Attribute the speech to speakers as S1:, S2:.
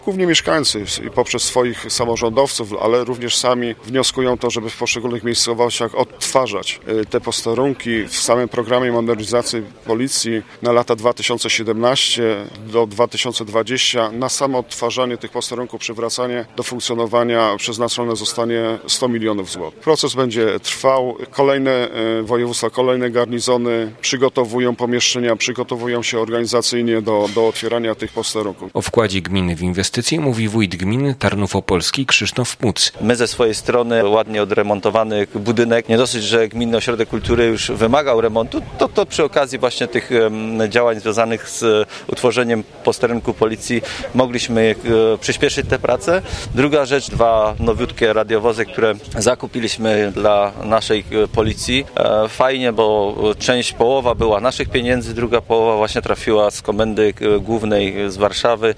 S1: Głównie mieszkańcy i poprzez swoich samorządowców, ale również sami wnioskują to, żeby w poszczególnych miejscowościach odtwarzać te posterunki. W samym programie modernizacji policji na lata 2017 do 2020 na samo odtwarzanie tych posterunków, przywracanie do funkcjonowania przeznaczone zostanie 100 milionów złotych. Proces będzie trwał. Kolejne województwa, kolejne garnizony przygotowują pomieszczenia, przygotowują się organizacyjnie do otwierania tych posterunków.
S2: O wkładzie gminy w inwestycje mówi wójt gminy Tarnów Opolski Krzysztof Muc.
S3: My ze swojej strony ładnie odremontowany budynek, nie dosyć, że Gminny Ośrodek Kultury już wymagał remontu, to przy okazji właśnie tych działań związanych z utworzeniem posterunku policji mogliśmy przyspieszyć te prace. Druga rzecz, 2 nowiutkie radiowozy, które zakupiliśmy dla naszej policji. Fajnie, bo połowa była naszych pieniędzy, druga połowa właśnie trafiła z komendy głównej z Warszawy.